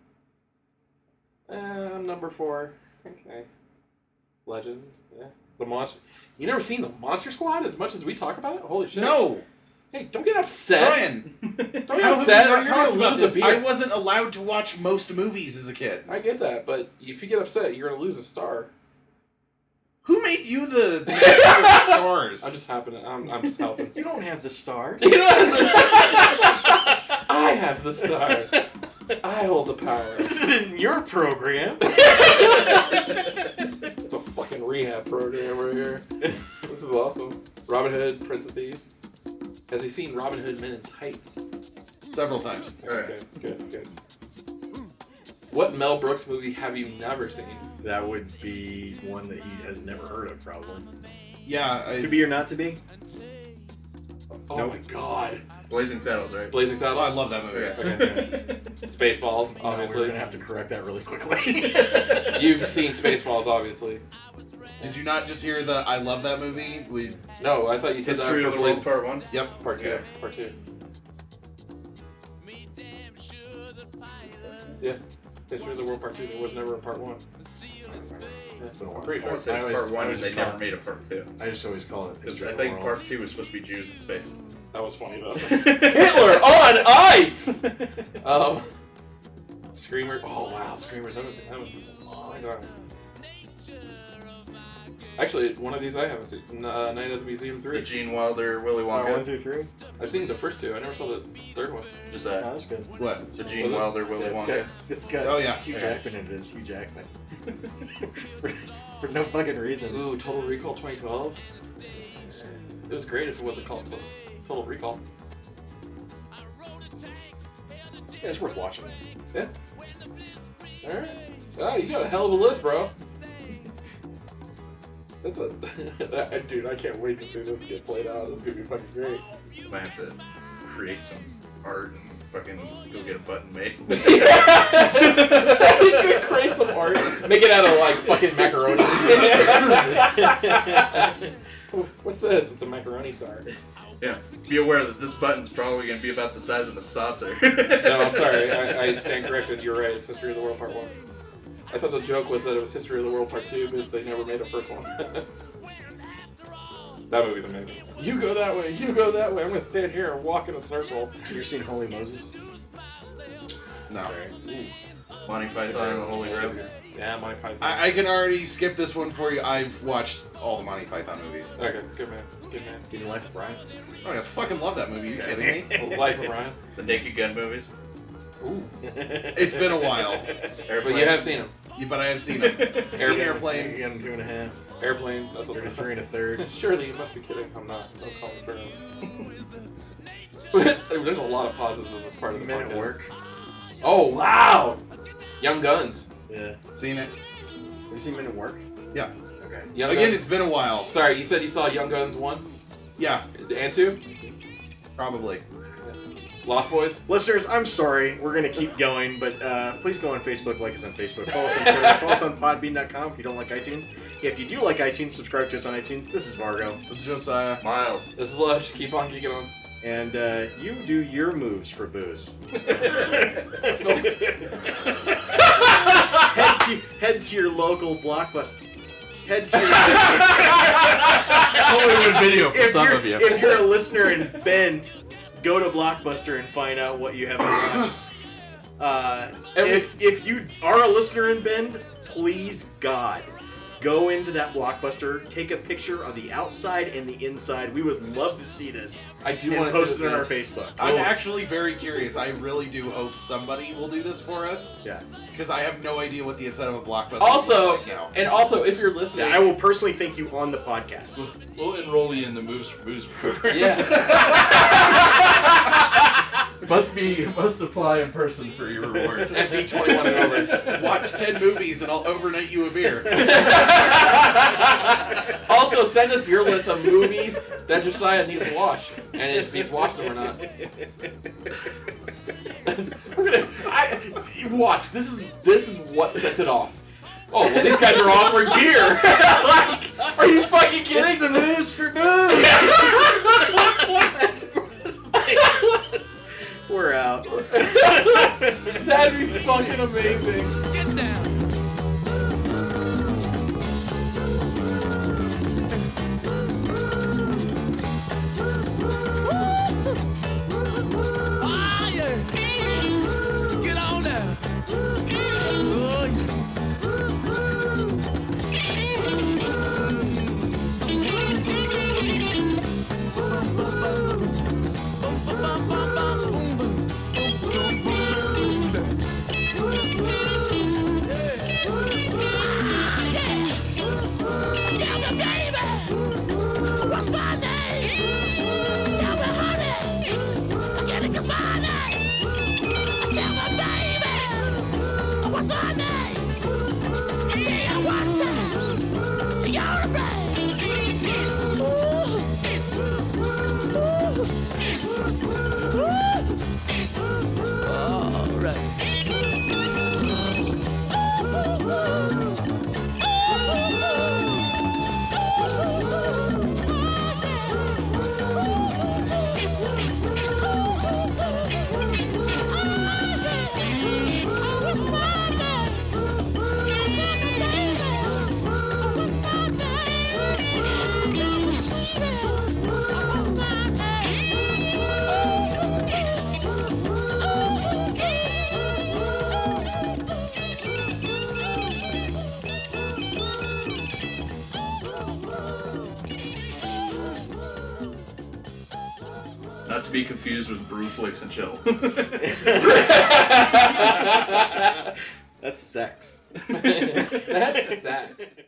Number 4, okay. Legend, yeah. The Monster. You never seen the Monster Squad as much as we talk about it? Holy shit. No! Hey, don't get upset. Brian! Don't get How have upset we or not you're talked gonna about lose this? a beer. I wasn't allowed to watch most movies as a kid. I get that, but if you get upset, you're gonna lose a star. Who made you the master of the stars? I'm just happening. I'm just helping. You don't have the stars. I have the stars. I hold the power. This isn't your program. It's a fucking rehab program right here. This is awesome. Robin Hood, Prince of Thieves. Has he seen Robin Hood Men in Tights? Several times. Okay, good. What Mel Brooks movie have you never seen? That would be one that he has never heard of, probably. Yeah. To Be or Not to Be? Oh Nope. my god. Blazing Saddles, right? Blazing Saddles? Oh, I love that movie. Okay. Spaceballs, We're obviously. going to have to correct that really quickly. You've seen Spaceballs, obviously. Did you not just hear the I love that movie? No, I thought you said History that of for the World Blazing... Part 1? Yep. Part 2. Yeah. Part 2. Yeah. History of the World Part 2. There was never a Part 1. It's been a while. Pretty I sure. want to say I always- Part 1 I and always they just never call- made a Part 2. I just always call it Because History I of the think World. Part 2 was supposed to be Jews in space. That was funny though. Hitler on ice! Screamer. Oh wow, Screamer. That was oh my god. Actually, one of these I haven't seen. Night at the Museum 3. The Gene Wilder, Willy Wonka. 1 through 3? I've seen the first 2. I never saw the third one. Just Oh, that. that's good. What? The Gene Was it? Wilder, Willy Wonka. It's got Oh, yeah. Hugh Okay. Jackman in it. It's Hugh Jackman. for no fucking reason. Ooh, Total Recall 2012. It was great if it wasn't called Total Recall. Yeah, it's worth watching. Yeah. Alright. Oh, you got a hell of a list, bro. That's a... Dude, I can't wait to see this get played out. This is gonna be fucking great. I might have to create some art and fucking go get a button made. He's gonna create some art. Make it out of, like, fucking macaroni. What's this? It's a macaroni star. Yeah. Be aware that this button's probably going to be about the size of a saucer. No, I'm sorry. I stand corrected. You're right. It's History of the World Part 1. I thought the joke was that it was History of the World Part 2, but they never made a first one. That movie's amazing. You go that way. You go that way. I'm going to stand here and walk in a circle. You ever seen Holy Moses? No. Ooh. Monty Python and the Holy Grail. Yeah, Monty Python. I can already skip this one for you. I've watched all the Monty Python movies. Okay, good man. Good man. Getting Life of Brian? Oh, I fucking love that movie. Are you kidding me? Life of Ryan. The Naked Gun movies. Ooh. It's been a while. But you have seen him. Yeah, but I have seen it. Seen Airplane. Again, 2.5. Airplane. That's 33 1/3. Surely you must be kidding. I'm not. Don't call me for There's a lot of pauses in this part of the Men at podcast. Work. Oh wow! Young Guns. Yeah. Seen it. Have you seen Men at Work? Yeah. Okay. Young Again, Guns. it's been a while. Sorry, you said you saw Young Guns 1 Yeah, and 2? probably. Lost Boys? Listeners, I'm sorry. We're going to keep going, but please go on Facebook, like us on Facebook, follow us on Twitter, follow us on Podbean.com if you don't like iTunes. If you do like iTunes, subscribe to us on iTunes. This is Vargo. This is Josiah. Miles. This is Lush. Keep on kicking on. And you do your moves for booze. head to your local Blockbuster. Head to your Hollywood Video for some of you. If you're a listener in Bend, go to Blockbuster and find out what you haven't watched. If you are a listener in Bend, please God, go into that Blockbuster, take a picture of the outside and the inside. We would love to see this. I do and want to post it on our Facebook. I'm actually very curious. I really do hope somebody will do this for us. Yeah. Because I have no idea what the inside of a Blockbuster Also, is like now. and also, if you're listening, Yeah, I will personally thank you on the podcast. We'll enroll you in the Moves for Booze program. yeah. must apply in person for your reward. And be 21 and over. Watch 10 movies and I'll overnight you a beer. Also, send us your list of movies that Josiah needs to watch, and if he's watched them or not. Watch. This is what sets it off. Oh well, these guys are offering beer. Like, are you fucking kidding? It's the Moves for Booze! We're out. That'd be fucking amazing. Get down. Ah, yeah. Get on there. Oh, Tell me, baby, what's my name? Tell me, honey, can I get my name? Tell me, baby, what's my name? I tell you one time, you're a babe. All right. Not to be confused with Brewflix and Chill. That's sex. That's sad.